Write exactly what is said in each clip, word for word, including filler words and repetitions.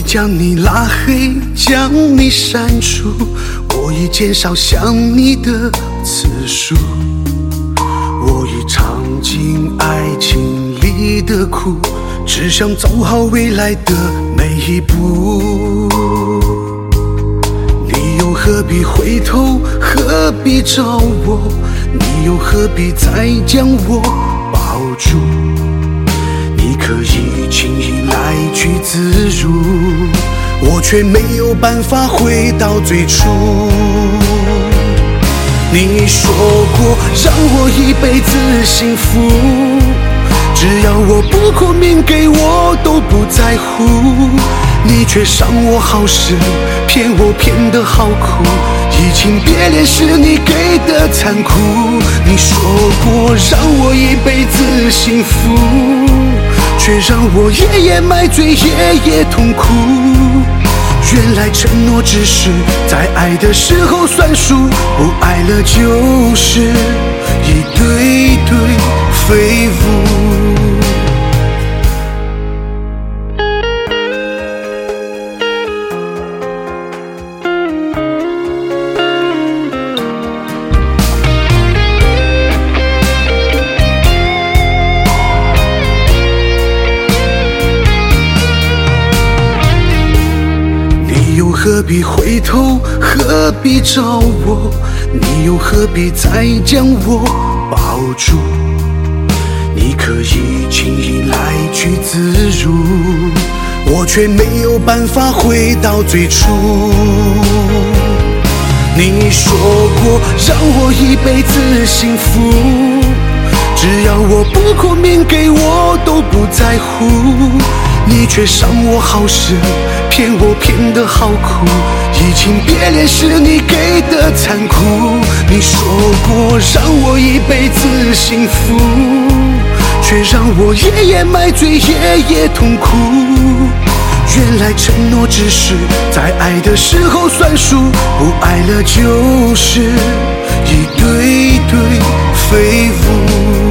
将你拉黑，将你删除，我已减少想你的次数，我已尝尽爱情里的苦，只想走好未来的每一步。你又何必回头，何必找我，你又何必再将我抱住，你可以轻易来去自如，我却没有办法回到最初。你说过让我一辈子幸福，只要我不哭命给我都不在乎，你却伤我好深，骗我骗得好苦，移情别恋是你给的残酷。你说过让我一辈子幸福，却让我夜夜买醉夜夜痛苦，原来承诺只是在爱的时候算数，不爱了就是一堆堆废物。何必回头，何必找我，你又何必再将我抱住，你可以轻易来去自如，我却没有办法回到最初。你说过让我一辈子幸福，只要我不哭命给我都不在乎，你却伤我好深，骗我骗得好苦，移情别恋是你给的残酷。你说过让我一辈子幸福，却让我夜夜买醉夜夜痛苦，原来承诺只是在爱的时候算数，不爱了就是一堆堆废物。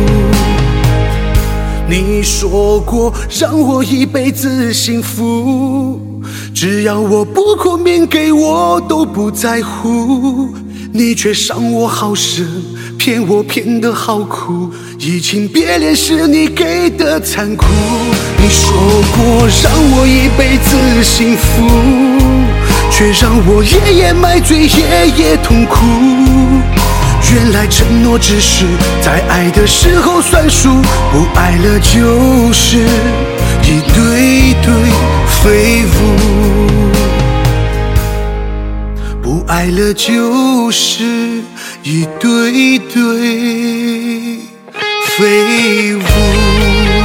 你说过让我一辈子幸福，只要我不哭命给我都不在乎，你却伤我好深，骗我骗得好苦，移情别恋是你给的残酷。你说过让我一辈子幸福，却让我夜夜买醉夜夜痛苦，原来承诺只是在爱的时候算数，不爱了就是一堆堆废物，不爱了就是一堆堆废物。